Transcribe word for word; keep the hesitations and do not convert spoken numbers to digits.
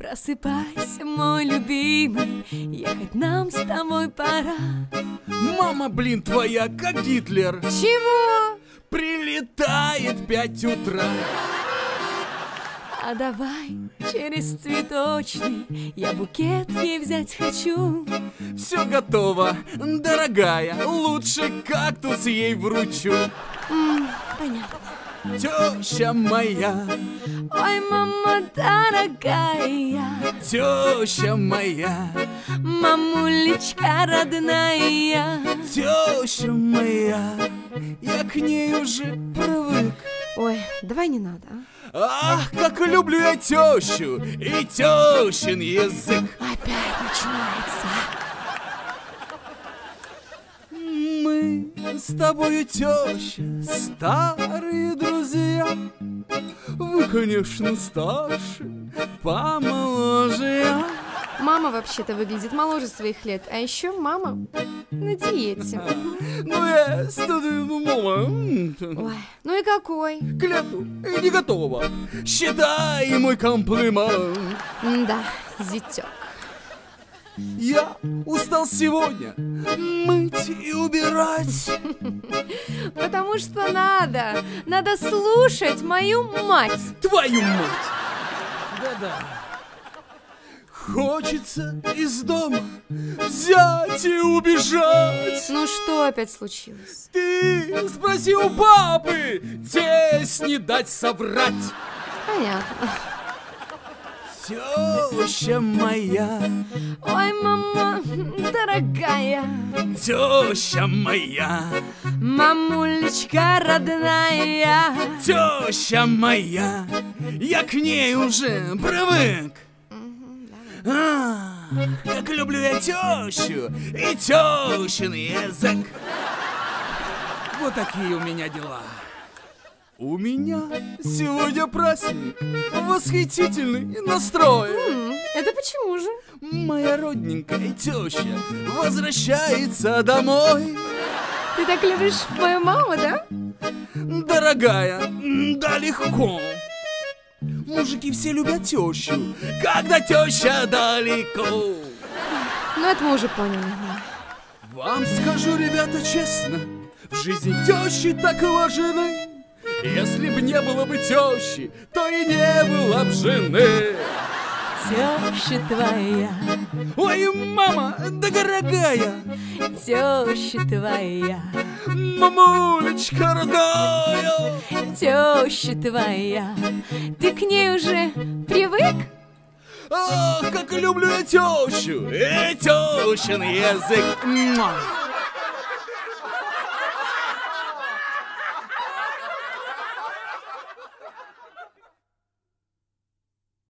Просыпайся, мой любимый, ехать нам с тобой пора. Мама, блин, твоя, как Гитлер. Чего? Прилетает пять утра. А давай через цветочный, я букет ей взять хочу. Все готово, дорогая, лучше кактус ей вручу. М, понятно. Теща моя, Ой, мама дорогая, теща моя, мамулечка родная. теща моя, я к ней уже привык. Ой, давай не надо, а? Ах, как люблю я тещу и тещин язык. Опять начинается. Мы с тобою, теща, старые друзья. Вы, конечно, старше, помоложе я. Мама вообще-то выглядит моложе своих лет, а еще мама на диете. Ну, я стою, ну, мама. Ой, ну и какой? К лету не готова. Считай мой комплимент. Да, зятек. Я устал сегодня мыть и убирать. Потому что надо, надо слушать мою мать. Твою мать! Да-да. Хочется из дома взять и убежать. Ну что опять случилось? Ты спроси у папы, тесть не дать соврать. Понятно. Теща моя, Ой, мама дорогая, теща моя, мамулечка родная. теща моя, я к ней уже привык. А, как люблю я тещу и тещин язык. Вот такие у меня дела. У меня сегодня праздник, восхитительный настрой. М, Это почему же? Моя родненькая теща возвращается домой. Ты так любишь мою маму, да? Дорогая, да легко. Мужики все любят тещу, когда теща далеко. Ну это мы уже поняли. Вам скажу, ребята, честно, в жизни тещи так важны. Если б не было бы тещи, то и не было б жены. Теща твоя, Ой, мама, да дорогая, теща твоя, мамулечка родная, теща твоя. Ты к ней уже привык? ах, как люблю я тещу и тещин язык. Муа.